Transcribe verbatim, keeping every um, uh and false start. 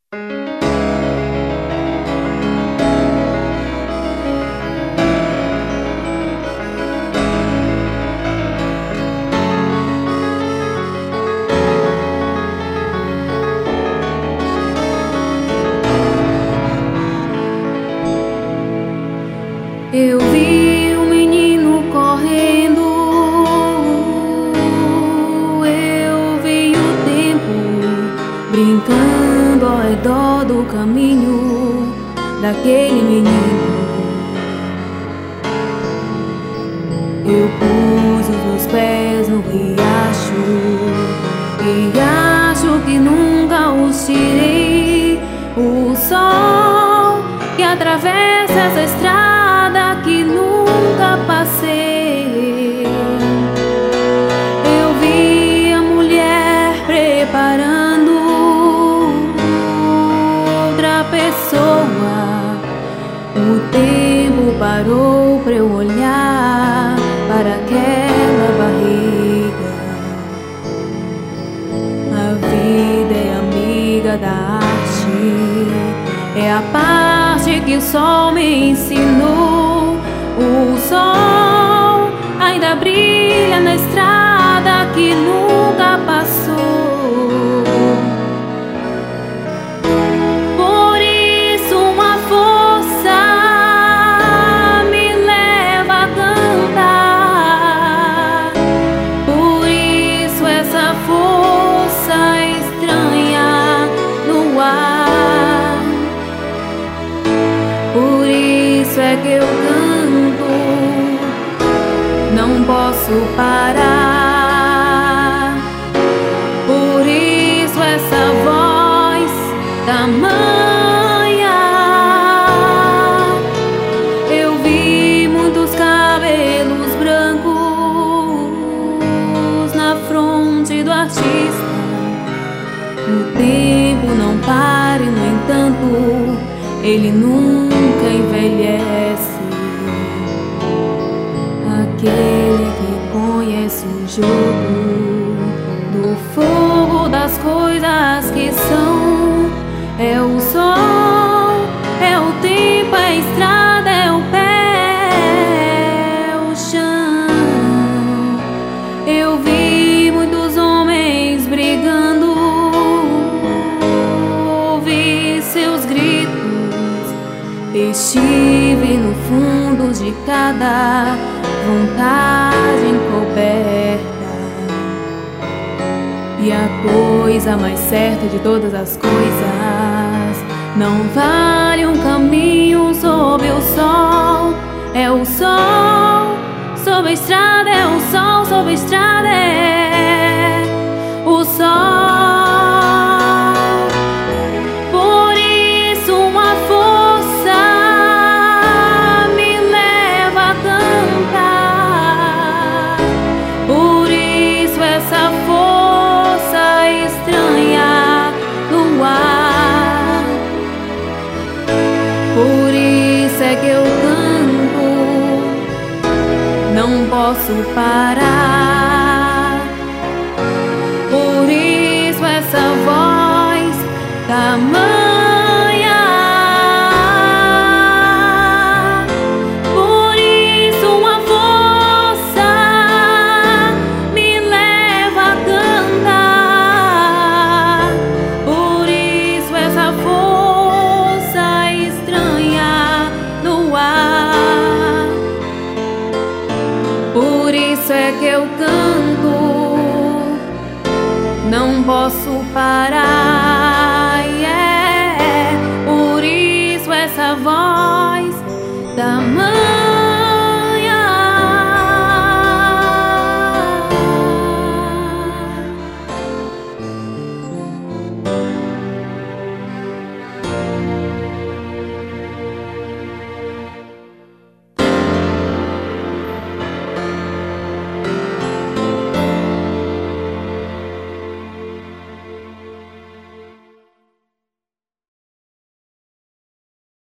Eu vi um menino correndo, eu vi o tempo brincando ao redor do caminho daquele menino. Eu pus os meus pés no riacho e acho que nunca os tirei. O sol que atravessa essa estrada que nunca passei. Eu vi a mulher preparando outra pessoa. O tempo parou pra eu olhar para aquela barriga. A vida é amiga da arte, é a parte que o sol me ensinou. O sol ainda brilha na estrada que nunca passou. Por isso uma força me leva a cantar. Por isso essa força estranha no ar. Por isso é que eu canto, não posso parar. Por isso essa voz tamanha. Eu vi muitos cabelos brancos na fronte do artista. O tempo não para e, no entanto, ele nunca envelhece. Aquele que conhece o jogo do fogo das coisas que são, é o sol, é o tempo, é a estrada, é o pé, é o chão. Eu vi muitos homens brigando, ouvi seus gritos. Estive no fundo de cada vontade encoberta. E a coisa mais certa de todas as coisas, não vale um caminho sob o sol. É o sol sob a estrada, é o sol sob a estrada, é o sol. Essa força estranha no ar. Por isso é que eu canto, não posso parar. Por isso essa voz tamanha. Por isso é que eu canto, não posso parar.